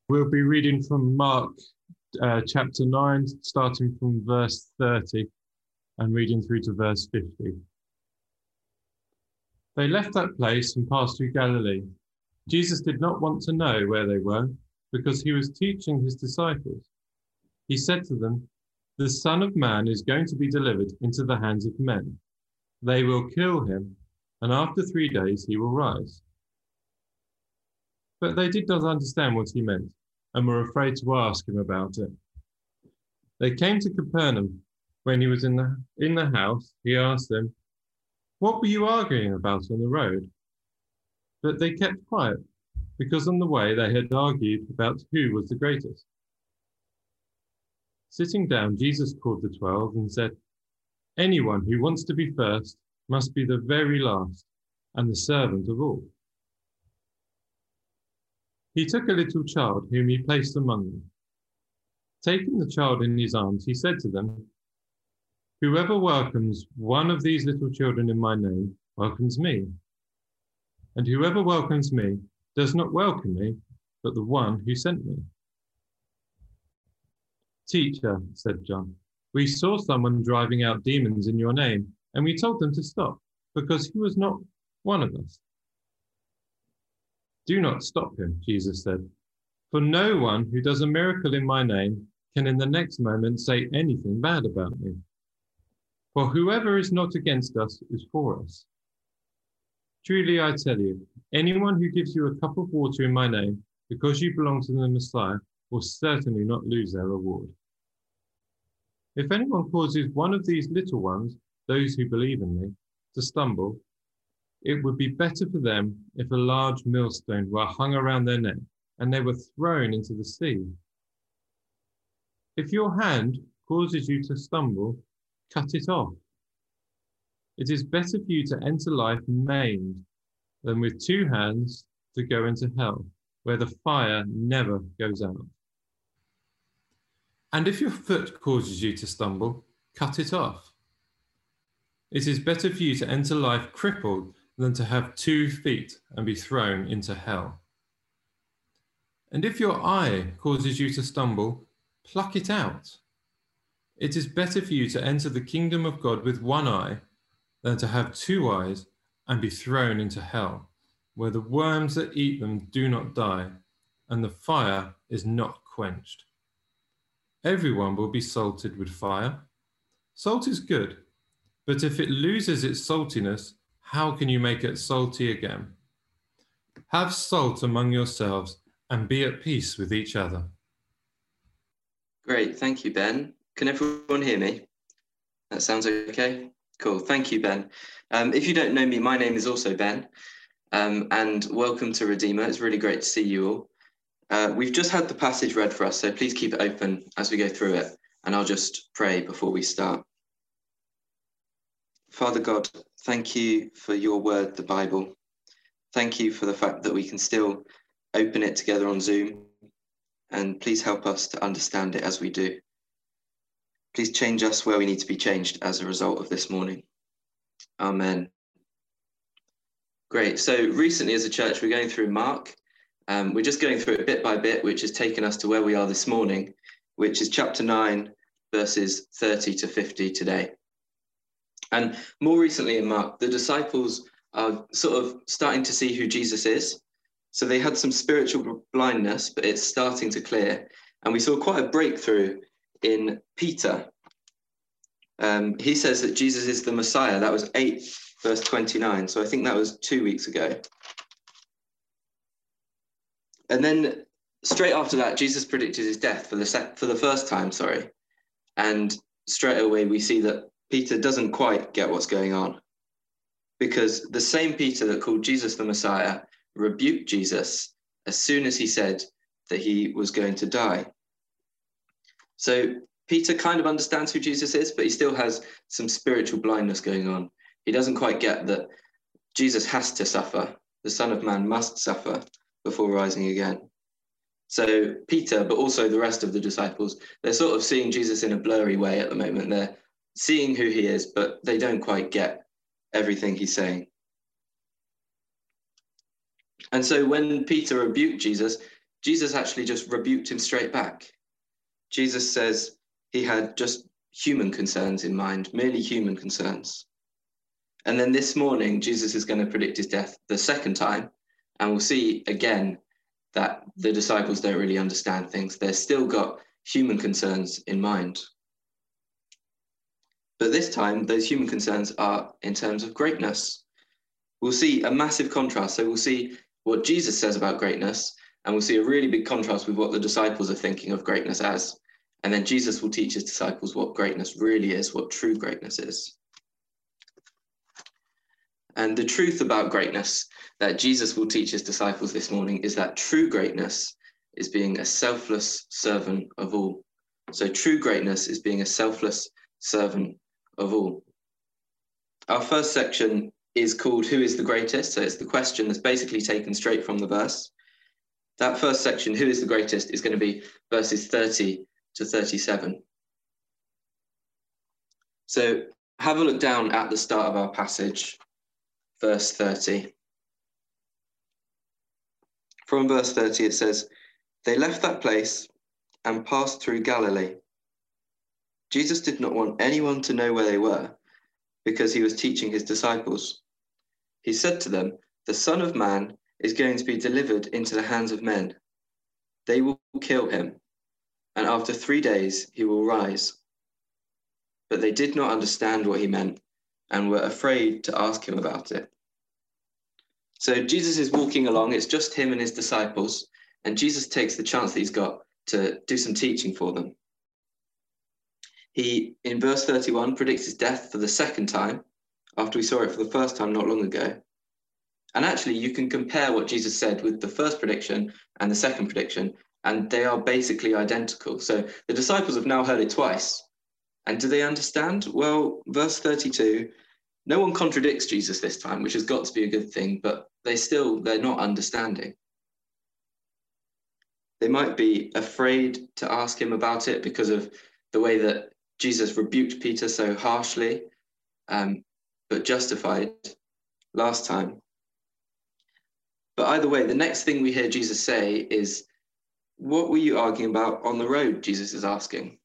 We'll be reading from Mark chapter 9, starting from verse 30 and reading through to verse 50. They left that place and passed through Galilee. Jesus did not want to know where they were because he was teaching his disciples. He said to them, "The Son of Man is going to be delivered into the hands of men. They will kill him, and after 3 days he will rise." But they did not understand what he meant and were afraid to ask him about it. They came to Capernaum. When he was in the house, he asked them, "What were you arguing about on the road?" But they kept quiet, because on the way they had argued about who was the greatest. Sitting down, Jesus called the 12 and said, "Anyone who wants to be first must be the very last and the servant of all." He took a little child whom he placed among them. Taking the child in his arms, he said to them, "Whoever welcomes one of these little children in my name welcomes me. And whoever welcomes me does not welcome me, but the one who sent me." "Teacher," said John, "we saw someone driving out demons in your name, and we told them to stop, because he was not one of us." "Do not stop him," Jesus said, "for no one who does a miracle in my name can in the next moment say anything bad about me. For whoever is not against us is for us. Truly I tell you, anyone who gives you a cup of water in my name, because you belong to the Messiah, will certainly not lose their reward. If anyone causes one of these little ones, those who believe in me, to stumble, it would be better for them if a large millstone were hung around their neck and they were thrown into the sea. If your hand causes you to stumble, cut it off. It is better for you to enter life maimed than with 2 hands to go into hell, where the fire never goes out. And if your foot causes you to stumble, cut it off. It is better for you to enter life crippled than to have 2 feet and be thrown into hell. And if your eye causes you to stumble, pluck it out. It is better for you to enter the kingdom of God with 1 eye than to have 2 eyes and be thrown into hell, where the worms that eat them do not die, and the fire is not quenched. Everyone will be salted with fire. Salt is good, but if it loses its saltiness, how can you make it salty again? Have salt among yourselves and be at peace with each other." Great, thank you, Ben. Can everyone hear me? That sounds okay? Cool, thank you, Ben. If you don't know me, my name is also Ben, and welcome to Redeemer. It's really great to see you all. We've just had the passage read for us, so please keep it open as we go through it, and I'll just pray before we start. Father God, thank you for your word, the Bible. Thank you for the fact that we can still open it together on Zoom, and please help us to understand it as we do. Please change us where we need to be changed as a result of this morning. Amen. Great. So recently as a church, we're going through Mark. We're just going through it bit by bit, which has taken us to where we are this morning, which is chapter 9, verses 30 to 50 today. And more recently in Mark, the disciples are sort of starting to see who Jesus is. So they had some spiritual blindness, but it's starting to clear. And we saw quite a breakthrough in Peter. He says that Jesus is the Messiah. That was 8 verse 29. So I think that was 2 weeks ago. And then straight after that, Jesus predicted his death for the first time, And straight away we see that Peter doesn't quite get what's going on, because the same Peter that called Jesus the Messiah rebuked Jesus as soon as he said that he was going to die. So Peter kind of understands who Jesus is, but he still has some spiritual blindness going on. He doesn't quite get that Jesus has to suffer. The Son of Man must suffer before rising again. So Peter, but also the rest of the disciples, they're sort of seeing Jesus in a blurry way at the moment. They're seeing who he is, but they don't quite get everything he's saying. And so when Peter rebuked Jesus, Jesus actually just rebuked him straight back. Jesus says he had just human concerns in mind, merely human concerns. And then this morning, Jesus is going to predict his death the second time, and we'll see again that the disciples don't really understand things. They've still got human concerns in mind. But this time, those human concerns are in terms of greatness. We'll see a massive contrast. So we'll see what Jesus says about greatness, and we'll see a really big contrast with what the disciples are thinking of greatness as. And then Jesus will teach his disciples what greatness really is, what true greatness is. And the truth about greatness that Jesus will teach his disciples this morning is that true greatness is being a selfless servant of all. So true greatness is being a selfless servant of all. Our first section is called Who is the Greatest? So it's the question that's basically taken straight from the verse. That first section, Who is the Greatest, is going to be verses 30 to 37. So have a look down at the start of our passage, verse 30. From verse 30 it says, "They left that place and passed through Galilee. Jesus did not want anyone to know where they were, because he was teaching his disciples. He said to them, 'The Son of Man is going to be delivered into the hands of men. They will kill him, and after 3 days he will rise.' But they did not understand what he meant and were afraid to ask him about it." So Jesus is walking along, it's just him and his disciples, and Jesus takes the chance that he's got to do some teaching for them. He, in verse 31, predicts his death for the second time, after we saw it for the first time not long ago. And actually, you can compare what Jesus said with the first prediction and the second prediction, and they are basically identical. So the disciples have now heard it twice. And do they understand? Well, verse 32, no one contradicts Jesus this time, which has got to be a good thing, but they're not understanding. They might be afraid to ask him about it because of the way that Jesus rebuked Peter so harshly, but justified last time. But either way, the next thing we hear Jesus say is, "What were you arguing about on the road?" Jesus is asking.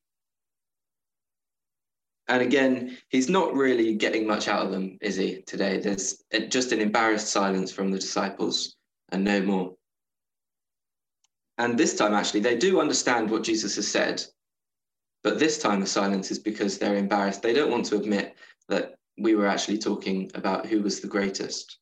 And again, he's not really getting much out of them, is he, today? There's just an embarrassed silence from the disciples and no more. And this time, actually, they do understand what Jesus has said, but this time the silence is because they're embarrassed. They don't want to admit that we were actually talking about who was the greatest.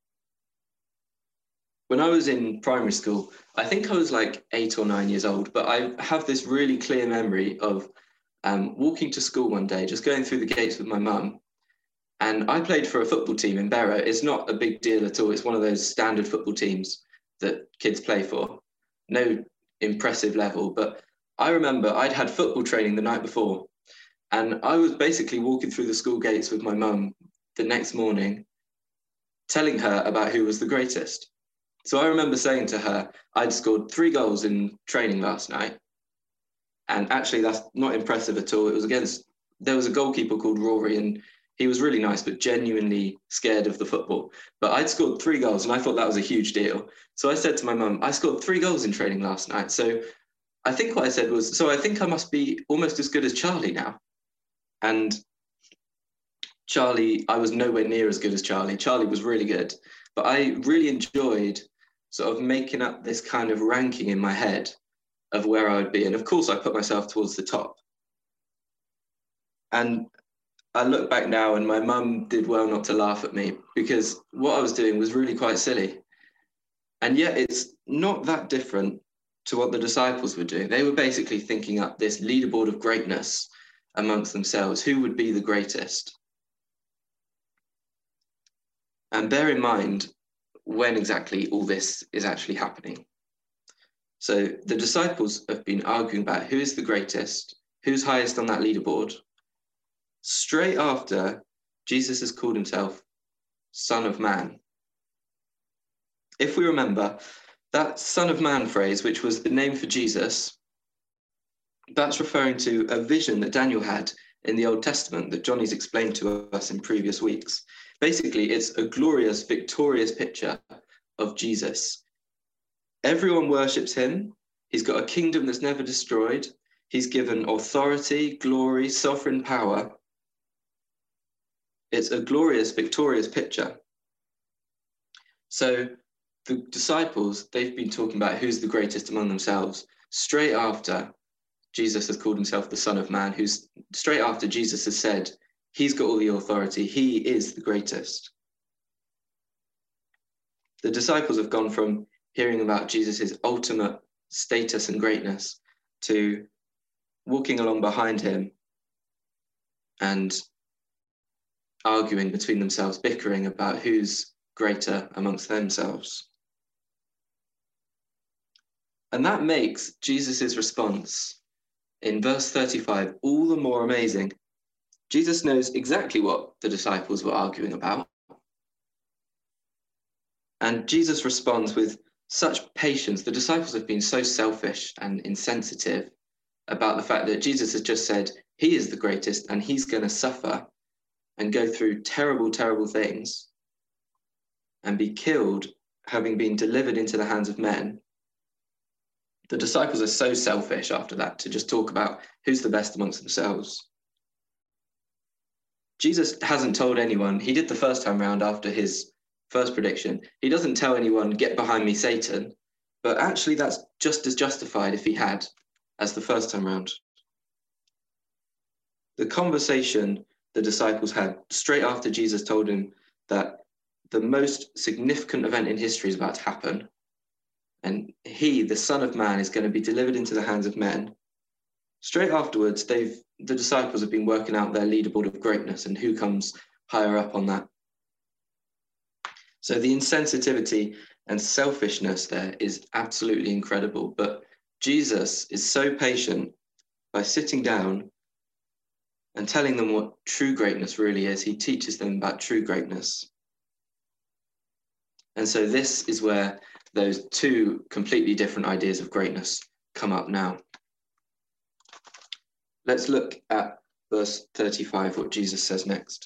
When I was in primary school, I think I was like 8 or 9 years old, but I have this really clear memory of walking to school one day, just going through the gates with my mum, and I played for a football team in Barrow. It's not a big deal at all. It's one of those standard football teams that kids play for. No impressive level, but I remember I'd had football training the night before, and I was basically walking through the school gates with my mum the next morning, telling her about who was the greatest. So I remember saying to her, I'd scored 3 goals in training last night. And actually, that's not impressive at all. There was a goalkeeper called Rory, and he was really nice, but genuinely scared of the football. But I'd scored 3 goals, and I thought that was a huge deal. So I said to my mum, I scored 3 goals in training last night. So I think what I said was, so I think I must be almost as good as Charlie now. And Charlie, I was nowhere near as good as Charlie. Charlie was really good. But I really enjoyed sort of making up this kind of ranking in my head of where I would be. And of course, I put myself towards the top. And I look back now and my mum did well not to laugh at me, because what I was doing was really quite silly. And yet it's not that different to what the disciples were doing. They were basically thinking up this leaderboard of greatness amongst themselves. Who would be the greatest? And bear in mind when exactly all this is actually happening. So the disciples have been arguing about who is the greatest, who's highest on that leaderboard. Straight after, Jesus has called himself Son of Man. If we remember, that Son of Man phrase, which was the name for Jesus, that's referring to a vision that Daniel had in the Old Testament that Johnny's explained to us in previous weeks. Basically, it's a glorious, victorious picture of Jesus. Everyone worships him. He's got a kingdom that's never destroyed. He's given authority, glory, sovereign power. It's a glorious, victorious picture. So the disciples, they've been talking about who's the greatest among themselves straight after Jesus has called himself the Son of Man, who's straight after Jesus has said, he's got all the authority. He is the greatest. The disciples have gone from hearing about Jesus's ultimate status and greatness to walking along behind him and arguing between themselves, bickering about who's greater amongst themselves. And that makes Jesus's response in verse 35 all the more amazing. Jesus knows exactly what the disciples were arguing about. And Jesus responds with such patience. The disciples have been so selfish and insensitive about the fact that Jesus has just said he is the greatest and he's going to suffer and go through terrible, terrible things and be killed, having been delivered into the hands of men. The disciples are so selfish after that to just talk about who's the best amongst themselves. Jesus hasn't told anyone. He did the first time round after his first prediction. He doesn't tell anyone, get behind me, Satan. But actually, that's just as justified if he had as the first time round. The conversation the disciples had straight after Jesus told him that the most significant event in history is about to happen, and he, the Son of Man, is going to be delivered into the hands of men. Straight afterwards, the disciples have been working out their leaderboard of greatness and who comes higher up on that. So the insensitivity and selfishness there is absolutely incredible. But Jesus is so patient by sitting down and telling them what true greatness really is. He teaches them about true greatness. And so this is where those two completely different ideas of greatness come up now. Let's look at verse 35, what Jesus says next.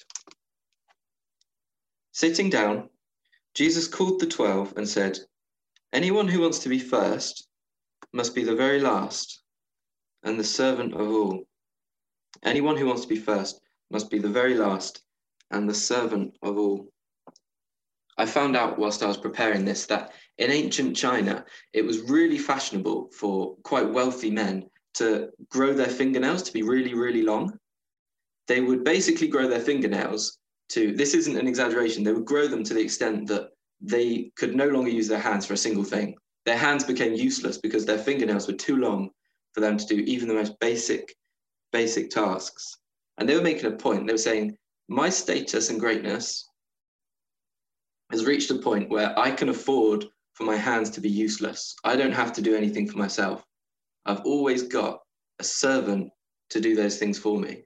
Sitting down, Jesus called the 12 and said, anyone who wants to be first must be the very last and the servant of all. Anyone who wants to be first must be the very last and the servant of all. I found out whilst I was preparing this that in ancient China, it was really fashionable for quite wealthy men to grow their fingernails to be really, really long. They would basically grow their fingernails to, this isn't an exaggeration, they would grow them to the extent that they could no longer use their hands for a single thing. Their hands became useless because their fingernails were too long for them to do even the most basic tasks. And they were making a point. They were saying, my status and greatness has reached a point where I can afford for my hands to be useless. I don't have to do anything for myself. I've always got a servant to do those things for me.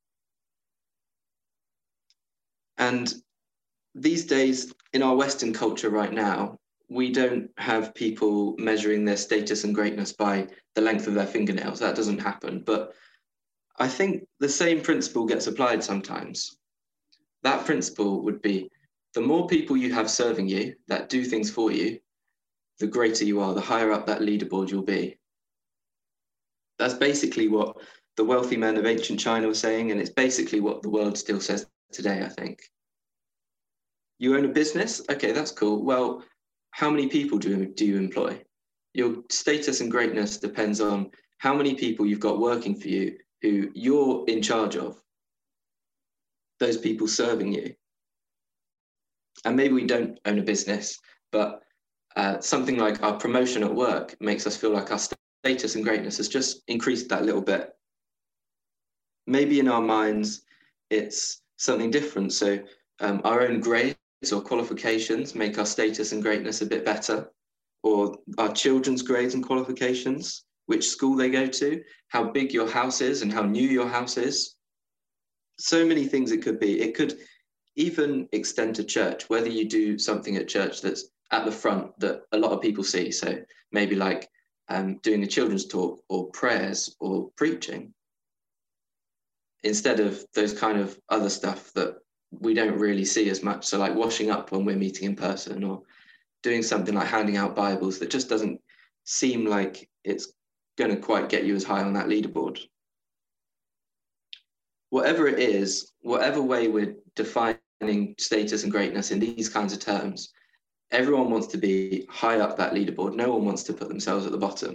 And these days, in our Western culture right now, we don't have people measuring their status and greatness by the length of their fingernails. That doesn't happen. But I think the same principle gets applied sometimes. That principle would be, the more people you have serving you that do things for you, the greater you are, the higher up that leaderboard you'll be. That's basically what the wealthy men of ancient China were saying, and it's basically what the world still says today, I think. You own a business? Okay, that's cool. Well, how many people do you employ? Your status and greatness depends on how many people you've got working for you who you're in charge of, those people serving you. And maybe we don't own a business, but something like our promotion at work makes us feel like our status and greatness has just increased that little bit. Maybe in our minds, it's something different. So our own grades or qualifications make our status and greatness a bit better, or our children's grades and qualifications, which school they go to, how big your house is and how new your house is. So many things it could be. It could even extend to church, whether you do something at church that's at the front that a lot of people see. So maybe like doing a children's talk or prayers or preaching, instead of those kind of other stuff that we don't really see as much. So like washing up when we're meeting in person, or doing something like handing out Bibles that just doesn't seem like it's going to quite get you as high on that leaderboard. Whatever it is, whatever way we're defining status and greatness in these kinds of terms, everyone wants to be high up that leaderboard. No one wants to put themselves at the bottom.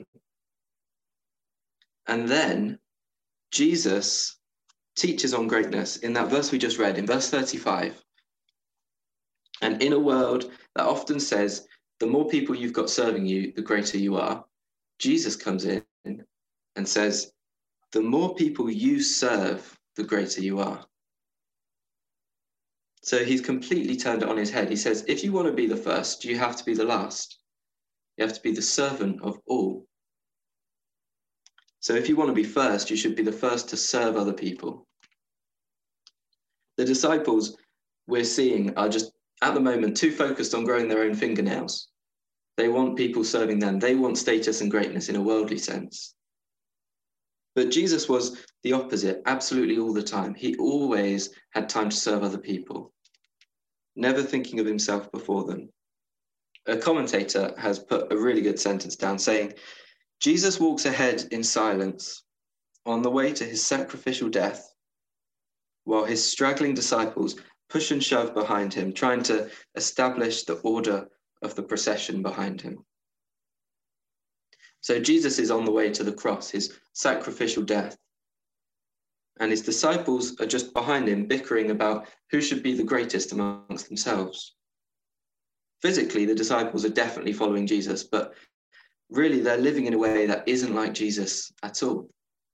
And then Jesus teaches on greatness in that verse we just read, in verse 35. And in a world that often says, the more people you've got serving you, the greater you are, Jesus comes in and says, the more people you serve, the greater you are. So he's completely turned it on his head. He says, if you want to be the first, you have to be the last. You have to be the servant of all. So if you want to be first, you should be the first to serve other people. The disciples we're seeing are just, at the moment, too focused on growing their own fingernails. They want people serving them. They want status and greatness in a worldly sense. But Jesus was the opposite, absolutely all the time. He always had time to serve other people, never thinking of himself before them. A commentator has put a really good sentence down saying, Jesus walks ahead in silence on the way to his sacrificial death, while his straggling disciples push and shove behind him, trying to establish the order of the procession behind him. So Jesus is on the way to the cross, his sacrificial death. And his disciples are just behind him, bickering about who should be the greatest amongst themselves. Physically, the disciples are definitely following Jesus, but really they're living in a way that isn't like Jesus at all.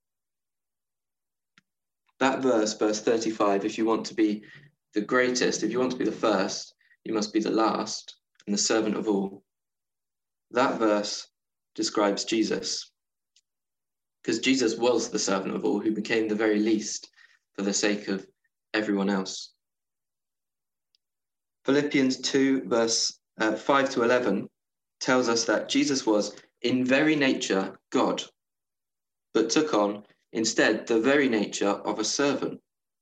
That verse 35, if you want to be the greatest, if you want to be the first, you must be the last and the servant of all. That verse describes Jesus, because Jesus was the servant of all who became the very least for the sake of everyone else. Philippians 2 verse 5 to 11 tells us that Jesus was in very nature God, but took on instead the very nature of a servant.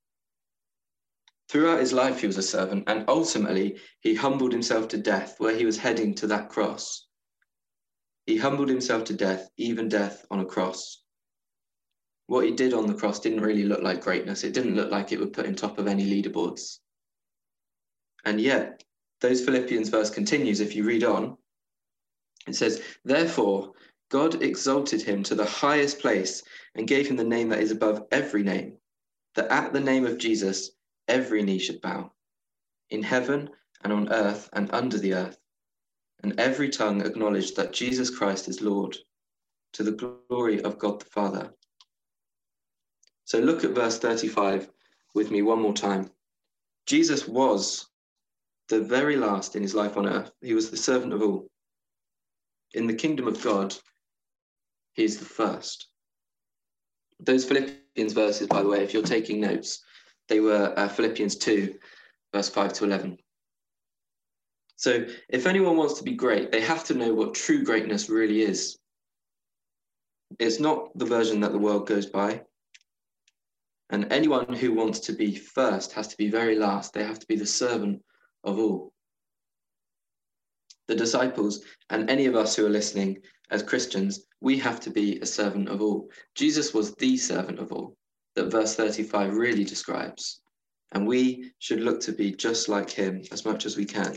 Throughout his life he was a servant, and ultimately he humbled himself to death where he was heading to that cross. He humbled himself to death, even death on a cross. What he did on the cross didn't really look like greatness. It didn't look like it would put him top of any leaderboards. And yet, those Philippians verse continues, if you read on, it says, therefore, God exalted him to the highest place and gave him the name that is above every name, that at the name of Jesus, every knee should bow, in heaven and on earth and under the earth, and every tongue acknowledge that Jesus Christ is Lord, to the glory of God the Father. So look at verse 35 with me one more time. Jesus was the very last in his life on earth. He was the servant of all. In the kingdom of God, he is the first. Those Philippians verses, by the way, if you're taking notes, they were Philippians 2, verse 5 to 11. So if anyone wants to be great, they have to know what true greatness really is. It's not the version that the world goes by. And anyone who wants to be first has to be very last. They have to be the servant of all. The disciples and any of us who are listening as Christians, we have to be a servant of all. Jesus was the servant of all that verse 35 really describes. And we should look to be just like him as much as we can.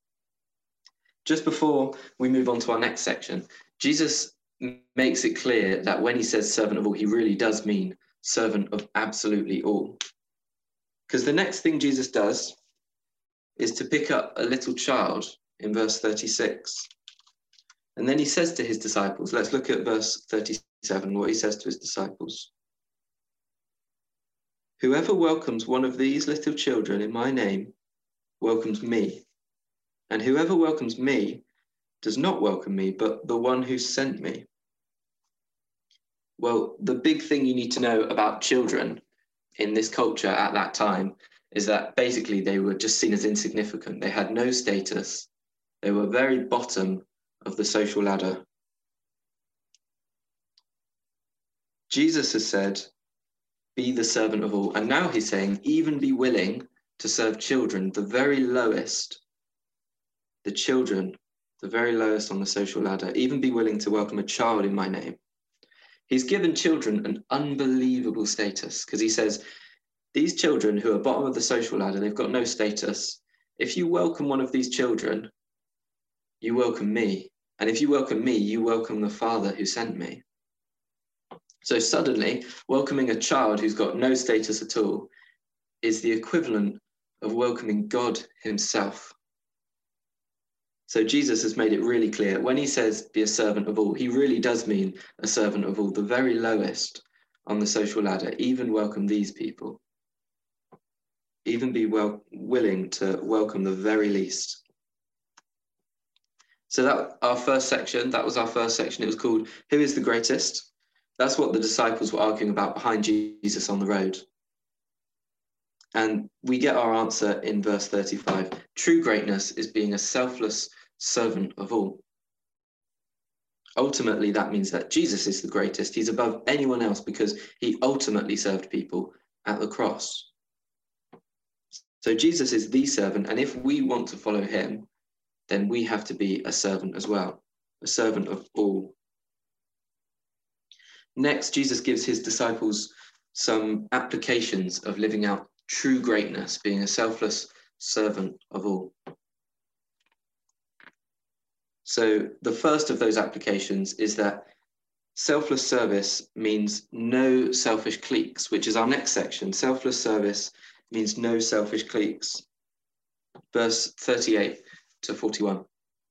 Just before we move on to our next section, Jesus makes it clear that when he says servant of all, he really does mean servant of absolutely all. Because the next thing Jesus does is to pick up a little child in verse 36. And then he says to his disciples, let's look at verse 37, what he says to his disciples. Whoever welcomes one of these little children in my name welcomes me. And whoever welcomes me does not welcome me, but the one who sent me. Well, the big thing you need to know about children in this culture at that time is that basically they were just seen as insignificant. They had no status. They were very bottom of the social ladder. Jesus has said, be the servant of all. And now he's saying, even be willing to serve children, the very lowest, the children the very lowest on the social ladder, even be willing to welcome a child in my name. He's given children an unbelievable status because he says, these children who are bottom of the social ladder, they've got no status. If you welcome one of these children, you welcome me. And if you welcome me, you welcome the Father who sent me. So suddenly, welcoming a child who's got no status at all is the equivalent of welcoming God himself. So Jesus has made it really clear. When he says, be a servant of all, he really does mean a servant of all, the very lowest on the social ladder. Even welcome these people. Even be willing to welcome the very least. So that was our first section. It was called, Who is the Greatest? That's what the disciples were arguing about behind Jesus on the road. And we get our answer in verse 35. True greatness is being a selfless servant of all. Ultimately, that means that Jesus is the greatest. He's above anyone else because he ultimately served people at the cross. So Jesus is the servant, and if we want to follow him, then we have to be a servant as well, a servant of all. Next, Jesus gives his disciples some applications of living out true greatness, being a selfless servant of all. So the first of those applications is that selfless service means no selfish cliques, which is our next section. Selfless service means no selfish cliques. Verse 38 to 41.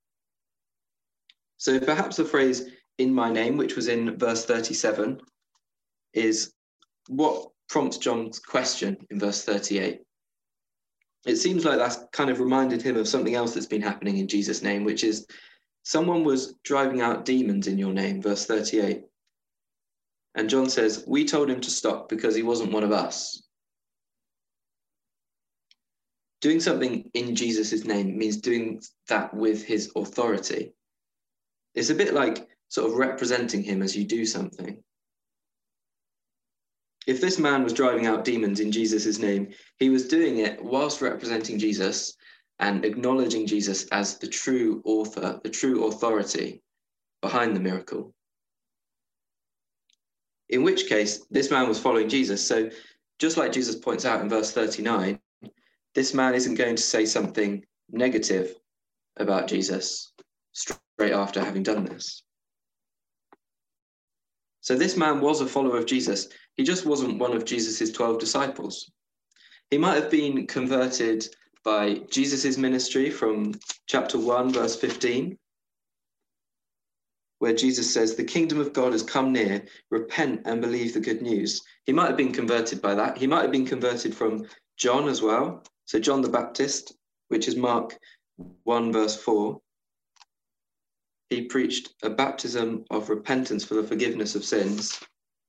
So perhaps the phrase in my name, which was in verse 37, is what prompts John's question in verse 38. It seems like that's kind of reminded him of something else that's been happening in Jesus' name, which is someone was driving out demons in your name, verse 38. And John says, we told him to stop because he wasn't one of us. Doing something in Jesus' name means doing that with his authority. It's a bit like sort of representing him as you do something. If this man was driving out demons in Jesus' name, he was doing it whilst representing Jesus and acknowledging Jesus as the true author, the true authority behind the miracle. In which case, this man was following Jesus. So just like Jesus points out in verse 39, this man isn't going to say something negative about Jesus straight after having done this. So this man was a follower of Jesus. He just wasn't one of Jesus's 12 disciples. He might have been converted by Jesus's ministry from chapter 1, verse 15, where Jesus says, the kingdom of God has come near, repent and believe the good news. He might have been converted by that. He might have been converted from John as well. So John the Baptist, which is Mark 1, verse 4. He preached a baptism of repentance for the forgiveness of sins.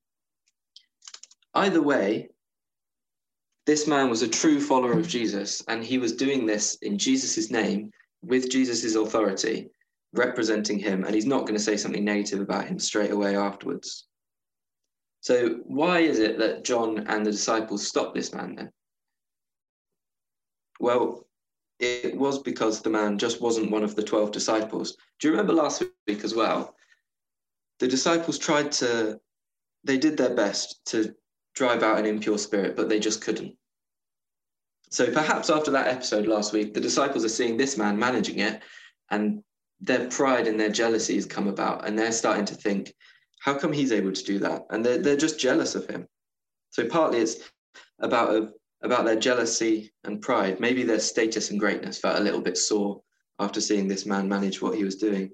Either way, this man was a true follower of Jesus, and he was doing this in Jesus' name, with Jesus' authority, representing him, and he's not going to say something negative about him straight away afterwards. So why is it that John and the disciples stopped this man then? Well, it was because the man just wasn't one of the 12 disciples. Do you remember last week as well? The disciples they did their best to drive out an impure spirit, but they just couldn't. So perhaps after that episode last week, the disciples are seeing this man managing it, and their pride and their jealousy has come about, and they're starting to think, how come he's able to do that? And they're just jealous of him. So partly it's about their jealousy and pride. Maybe their status and greatness felt a little bit sore after seeing this man manage what he was doing.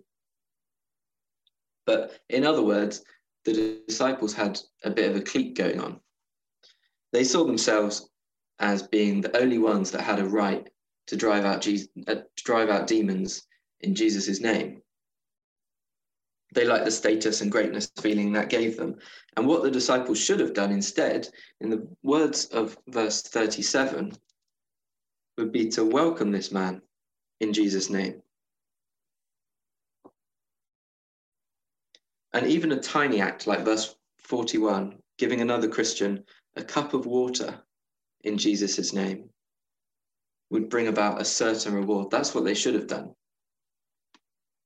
But in other words, the disciples had a bit of a clique going on. They saw themselves as being the only ones that had a right to drive out demons in Jesus' name. They liked the status and greatness feeling that gave them. And what the disciples should have done instead, in the words of verse 37, would be to welcome this man in Jesus' name. And even a tiny act like verse 41, giving another Christian a cup of water in Jesus' name, would bring about a certain reward. That's what they should have done.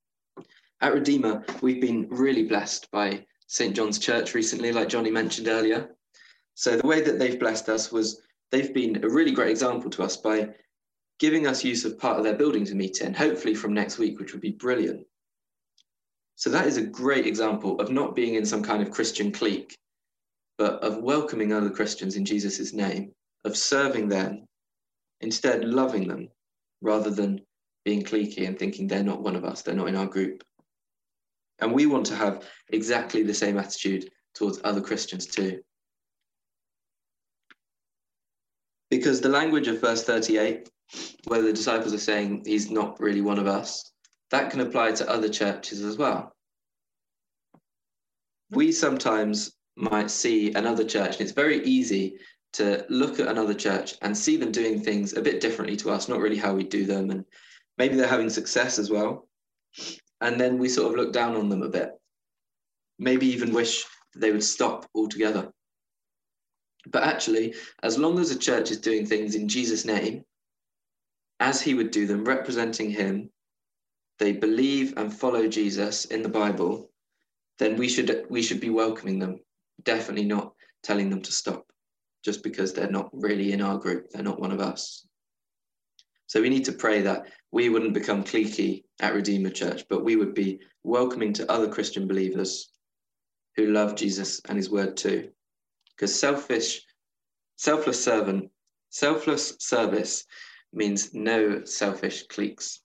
At Redeemer, we've been really blessed by St. John's Church recently, like Johnny mentioned earlier. So the way that they've blessed us was they've been a really great example to us by giving us use of part of their building to meet in, hopefully from next week, which would be brilliant. So that is a great example of not being in some kind of Christian clique, but of welcoming other Christians in Jesus' name, of serving them, instead loving them, rather than being cliquey and thinking they're not one of us, they're not in our group. And we want to have exactly the same attitude towards other Christians too. Because the language of verse 38, where the disciples are saying he's not really one of us, that can apply to other churches as well. We sometimes might see another church, and it's very easy to look at another church and see them doing things a bit differently to us, not really how we do them, and maybe they're having success as well. And then we sort of look down on them a bit, maybe even wish that they would stop altogether. But actually, as long as a church is doing things in Jesus' name, as he would do them, representing him, they believe and follow Jesus in the Bible, then we should be welcoming them, definitely not telling them to stop, just because they're not really in our group, they're not one of us. So we need to pray that we wouldn't become cliquey at Redeemer Church, but we would be welcoming to other Christian believers who love Jesus and his word too. Because selfless service means no selfish cliques.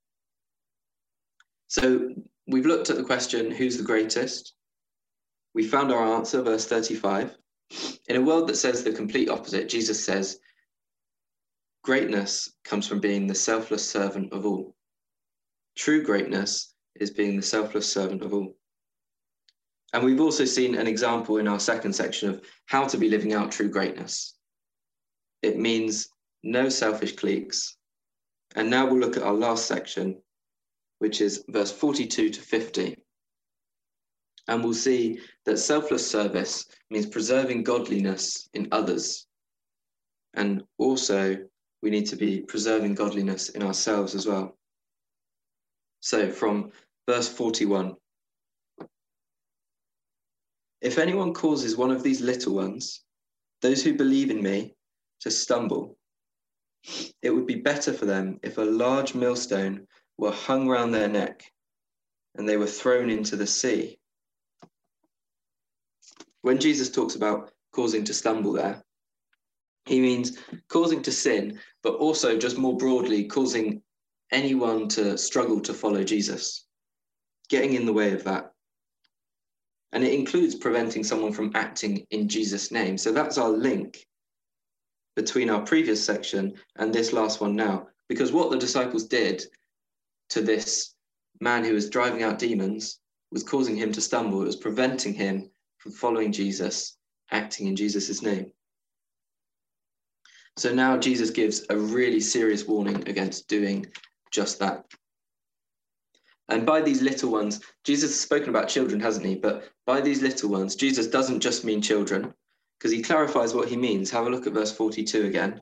So we've looked at the question, who's the greatest? We found our answer, verse 35. In a world that says the complete opposite, Jesus says, greatness comes from being the selfless servant of all. True greatness is being the selfless servant of all. And we've also seen an example in our second section of how to be living out true greatness. It means no selfish cliques. And now we'll look at our last section, which is verse 42 to 50. And we'll see that selfless service means preserving godliness in others. And also, we need to be preserving godliness in ourselves as well. So from verse 41. If anyone causes one of these little ones, those who believe in me, to stumble, it would be better for them if a large millstone were hung round their neck and they were thrown into the sea. When Jesus talks about causing to stumble there, he means causing to sin, but also just more broadly, causing anyone to struggle to follow Jesus, getting in the way of that. And it includes preventing someone from acting in Jesus' name. So that's our link between our previous section and this last one now. Because what the disciples did to this man who was driving out demons was causing him to stumble. It was preventing him from following Jesus, acting in Jesus' name. So now Jesus gives a really serious warning against doing just that. And by these little ones, Jesus has spoken about children, hasn't he? But by these little ones, Jesus doesn't just mean children, because he clarifies what he means. Have a look at verse 42 again.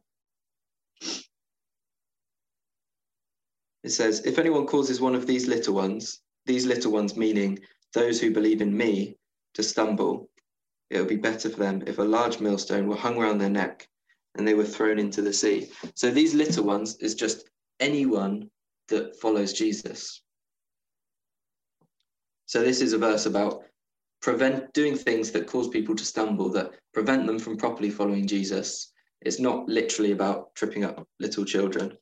It says, if anyone causes one of these little ones meaning those who believe in me, to stumble, it would be better for them if a large millstone were hung around their neck and they were thrown into the sea. So these little ones is just anyone that follows Jesus. So this is a verse about doing things that cause people to stumble, that prevent them from properly following Jesus. It's not literally about tripping up little children.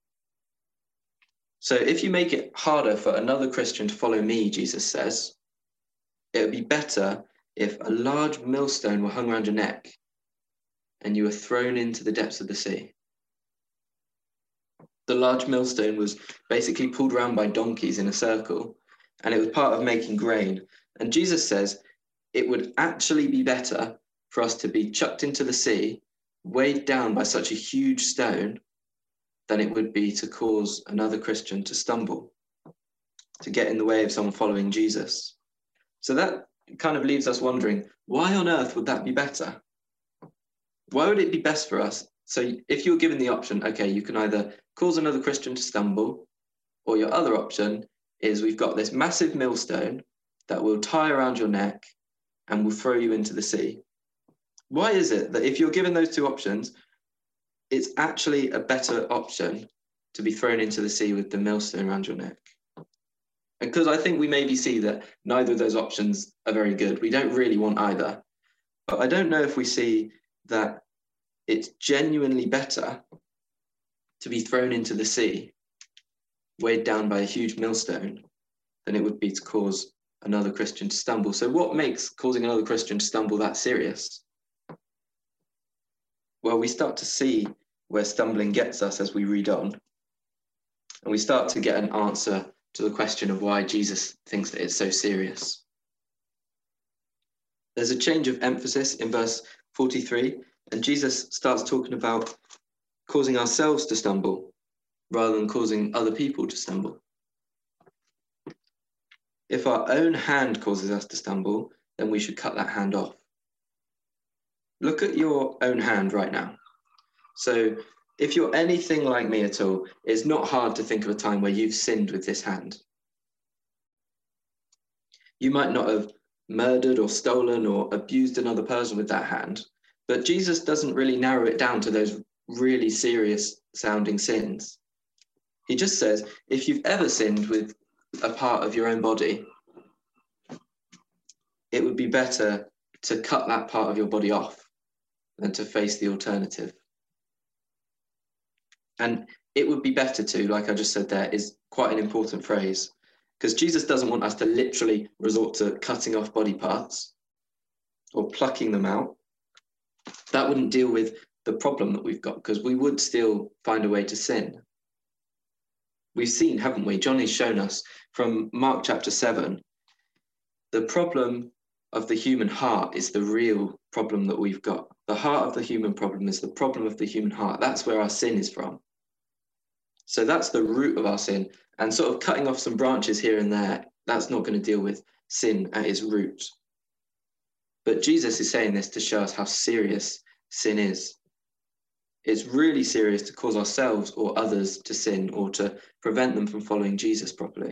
So if you make it harder for another Christian to follow me, Jesus says, it would be better if a large millstone were hung around your neck and you were thrown into the depths of the sea. The large millstone was basically pulled around by donkeys in a circle, and it was part of making grain. And Jesus says it would actually be better for us to be chucked into the sea, weighed down by such a huge stone, than it would be to cause another Christian to stumble, to get in the way of someone following Jesus. So that kind of leaves us wondering, why on earth would that be better? Why would it be best for us? So if you were given the option, okay, you can either cause another Christian to stumble, or your other option is we've got this massive millstone that will tie around your neck and will throw you into the sea. Why is it that if you're given those two options, it's actually a better option to be thrown into the sea with the millstone around your neck? Because I think we maybe see that neither of those options are very good. We don't really want either. But I don't know if we see that it's genuinely better to be thrown into the sea, weighed down by a huge millstone, than it would be to cause another Christian to stumble. So what makes causing another Christian to stumble that serious? Well, we start to see where stumbling gets us as we read on. And we start to get an answer to the question of why Jesus thinks that it's so serious. There's a change of emphasis in verse 43, and Jesus starts talking about causing ourselves to stumble rather than causing other people to stumble. If our own hand causes us to stumble, then we should cut that hand off. Look at your own hand right now. So if you're anything like me at all, it's not hard to think of a time where you've sinned with this hand. You might not have murdered or stolen or abused another person with that hand, but Jesus doesn't really narrow it down to those really serious sounding sins. He just says, if you've ever sinned with a part of your own body, it would be better to cut that part of your body off than to face the alternative. And it would be better to, like I just said there, is quite an important phrase, because Jesus doesn't want us to literally resort to cutting off body parts or plucking them out. That wouldn't deal with the problem that we've got, because we would still find a way to sin. We've seen, haven't we? Johnny's shown us from Mark chapter 7, the problem of the human heart is the real problem that we've got. The heart of the human problem is the problem of the human heart. That's where our sin is from. So that's the root of our sin. And sort of cutting off some branches here and there, that's not going to deal with sin at its root. But Jesus is saying this to show us how serious sin is. It's really serious to cause ourselves or others to sin or to prevent them from following Jesus properly.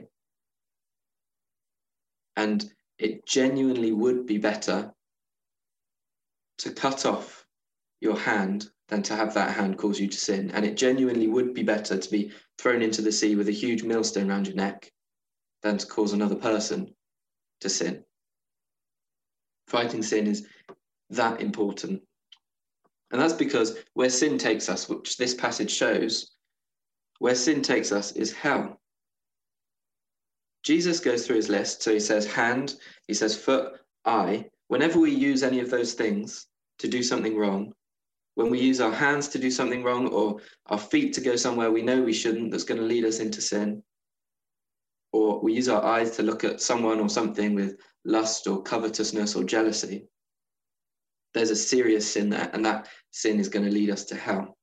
And it genuinely would be better to cut off your hand than to have that hand cause you to sin. And it genuinely would be better to be thrown into the sea with a huge millstone around your neck than to cause another person to sin. Fighting sin is that important. And that's because where sin takes us, which this passage shows, where sin takes us is hell. Jesus goes through his list. So he says hand, he says foot, eye. Whenever we use any of those things to do something wrong, when we use our hands to do something wrong or our feet to go somewhere we know we shouldn't, that's going to lead us into sin, or we use our eyes to look at someone or something with lust or covetousness or jealousy, there's a serious sin there, and that sin is going to lead us to hell.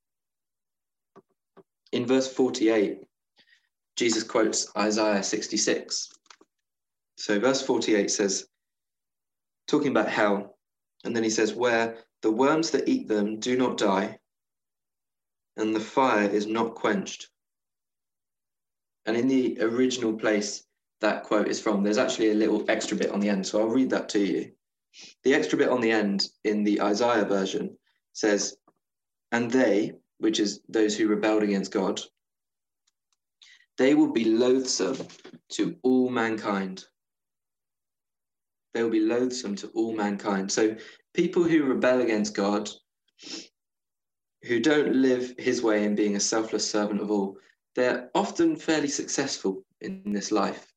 In verse 48, Jesus quotes Isaiah 66. So verse 48 says, talking about hell, and then he says, where the worms that eat them do not die, and the fire is not quenched. And in the original place that quote is from, there's actually a little extra bit on the end, so I'll read that to you. The extra bit on the end in the Isaiah version says, and they, which is those who rebelled against God, they will be loathsome to all mankind. They will be loathsome to all mankind. So people who rebel against God, who don't live his way in being a selfless servant of all, they're often fairly successful in this life.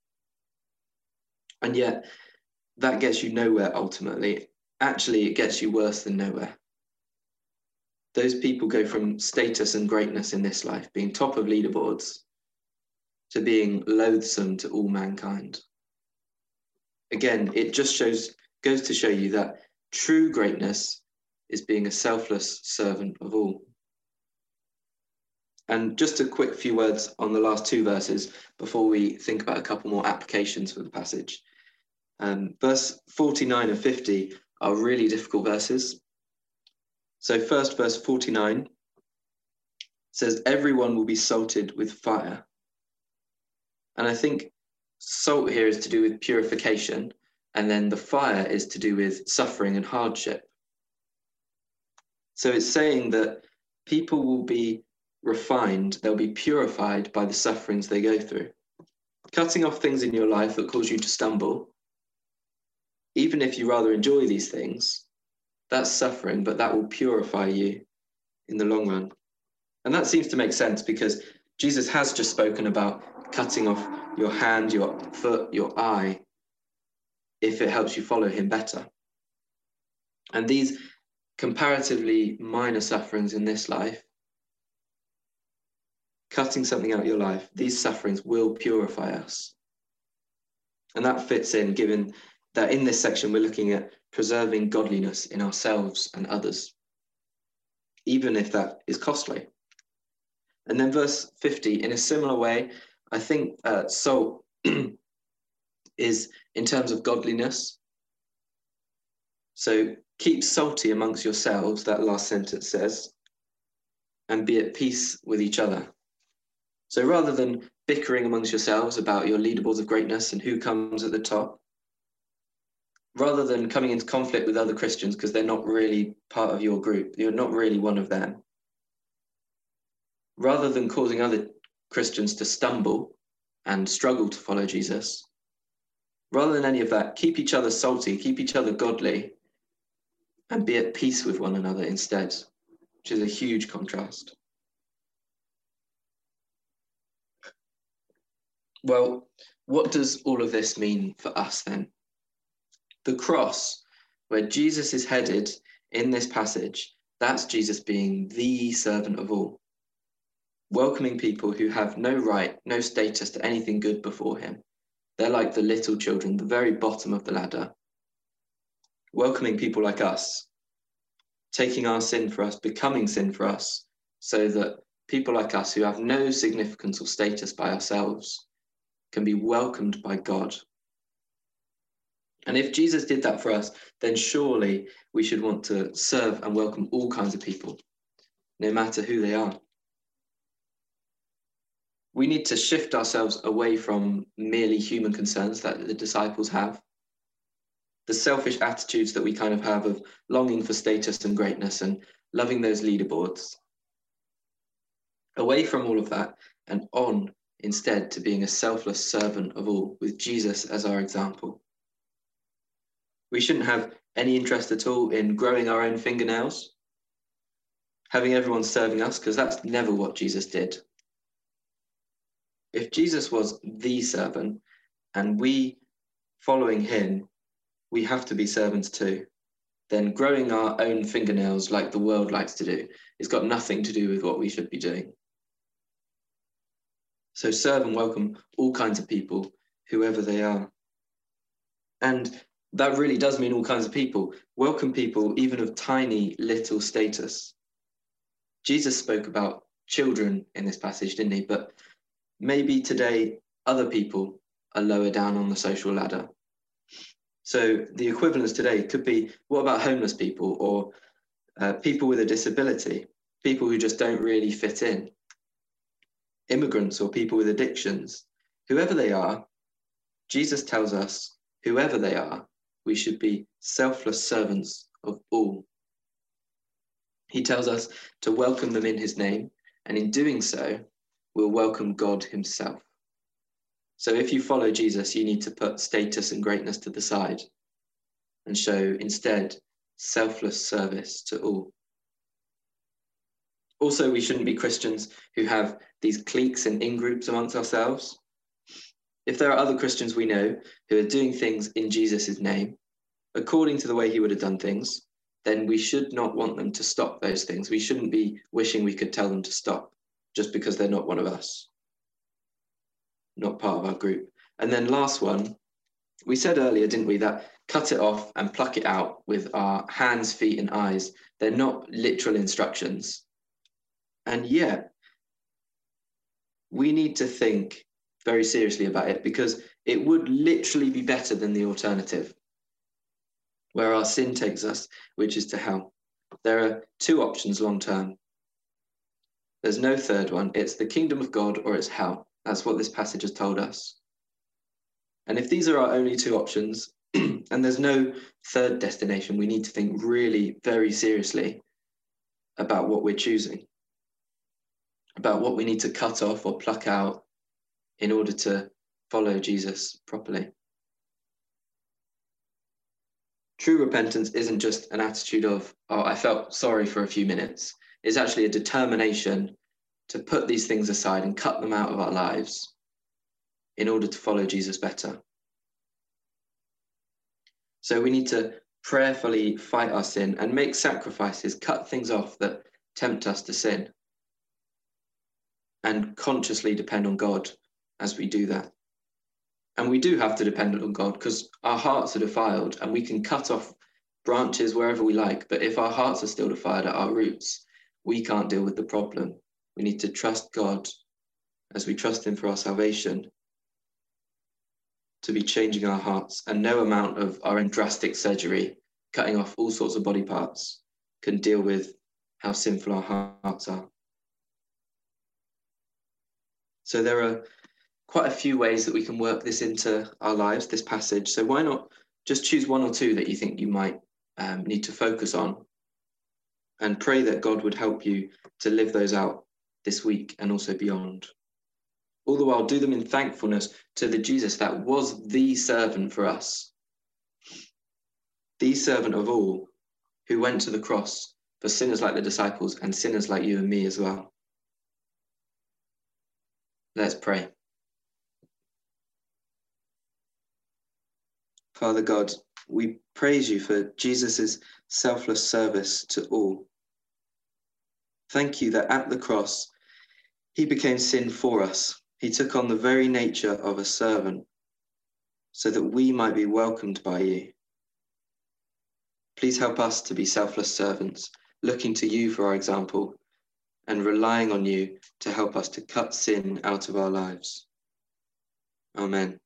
And yet that gets you nowhere ultimately. Actually, it gets you worse than nowhere. Those people go from status and greatness in this life, being top of leaderboards, to being loathsome to all mankind. Again, it just goes to show you that true greatness is being a selfless servant of all. And just a quick few words on the last two verses before we think about a couple more applications for the passage. Verse 49 and 50 are really difficult verses. So first, verse 49 says, everyone will be salted with fire. And I think salt here is to do with purification, and then the fire is to do with suffering and hardship. So it's saying that people will be refined, they'll be purified by the sufferings they go through. Cutting off things in your life that cause you to stumble, even if you rather enjoy these things, that's suffering, but that will purify you in the long run. And that seems to make sense because Jesus has just spoken about cutting off your hand, your foot, your eye, if it helps you follow him better. And these comparatively minor sufferings in this life, cutting something out of your life, these sufferings will purify us. And that fits in, given that in this section we're looking at preserving godliness in ourselves and others, even if that is costly. And then verse 50, in a similar way, I think salt is in terms of godliness. So keep salty amongst yourselves, that last sentence says, and be at peace with each other. So rather than bickering amongst yourselves about your leaderboards of greatness and who comes at the top, rather than coming into conflict with other Christians because they're not really part of your group, you're not really one of them, rather than causing other Christians to stumble and struggle to follow Jesus, rather than any of that, keep each other salty, keep each other godly, and be at peace with one another instead, which is a huge contrast. Well, what does all of this mean for us then? The cross, where Jesus is headed in this passage, that's Jesus being the servant of all, welcoming people who have no right, no status to anything good before him. They're like the little children, the very bottom of the ladder, welcoming people like us, taking our sin for us, becoming sin for us, so that people like us who have no significance or status by ourselves can be welcomed by God. And if Jesus did that for us, then surely we should want to serve and welcome all kinds of people, no matter who they are. We need to shift ourselves away from merely human concerns that the disciples have, the selfish attitudes that we kind of have of longing for status and greatness and loving those leaderboards. Away from all of that and on instead to being a selfless servant of all, with Jesus as our example. We shouldn't have any interest at all in growing our own fingernails, having everyone serving us, because that's never what Jesus did. If Jesus was the servant and we following him, we have to be servants too, then growing our own fingernails like the world likes to do has got nothing to do with what we should be doing. So serve and welcome all kinds of people, whoever they are. And that really does mean all kinds of people. Welcome people even of tiny little status. Jesus spoke about children in this passage, didn't he? But maybe today other people are lower down on the social ladder. So the equivalence today could be, what about homeless people or people with a disability, people who just don't really fit in? Immigrants or people with addictions, whoever they are, Jesus tells us, whoever they are, we should be selfless servants of all. He tells us to welcome them in his name, and in doing so, we'll welcome God himself. So if you follow Jesus, you need to put status and greatness to the side and show instead selfless service to all. Also, we shouldn't be Christians who have these cliques and in-groups amongst ourselves. If there are other Christians we know who are doing things in Jesus' name, according to the way he would have done things, then we should not want them to stop those things. We shouldn't be wishing we could tell them to stop just because they're not one of us, not part of our group. And then last one, we said earlier, didn't we, that cut it off and pluck it out with our hands, feet, and eyes. They're not literal instructions. And yet, we need to think very seriously about it, because it would literally be better than the alternative, where our sin takes us, which is to hell. There are two options long term. There's no third one. It's the kingdom of God or it's hell. That's what this passage has told us. And if these are our only two options, and there's no third destination, we need to think really very seriously about what we're choosing, about what we need to cut off or pluck out in order to follow Jesus properly. True repentance isn't just an attitude of, oh, I felt sorry for a few minutes. It's actually a determination to put these things aside and cut them out of our lives in order to follow Jesus better. So we need to prayerfully fight our sin and make sacrifices, cut things off that tempt us to sin, and consciously depend on God as we do that. And we do have to depend on God because our hearts are defiled, and we can cut off branches wherever we like. But if our hearts are still defiled at our roots, we can't deal with the problem. We need to trust God as we trust him for our salvation to be changing our hearts. And no amount of our own drastic surgery, cutting off all sorts of body parts, can deal with how sinful our hearts are. So there are quite a few ways that we can work this into our lives, this passage. So why not just choose one or two that you think you might need to focus on, and pray that God would help you to live those out this week and also beyond. All the while, do them in thankfulness to the Jesus that was the servant for us, the servant of all, who went to the cross for sinners like the disciples and sinners like you and me as well. Let's pray. Father God, we praise you for Jesus' selfless service to all. Thank you that at the cross, he became sin for us. He took on the very nature of a servant so that we might be welcomed by you. Please help us to be selfless servants, looking to you for our example and relying on you to help us to cut sin out of our lives. Amen.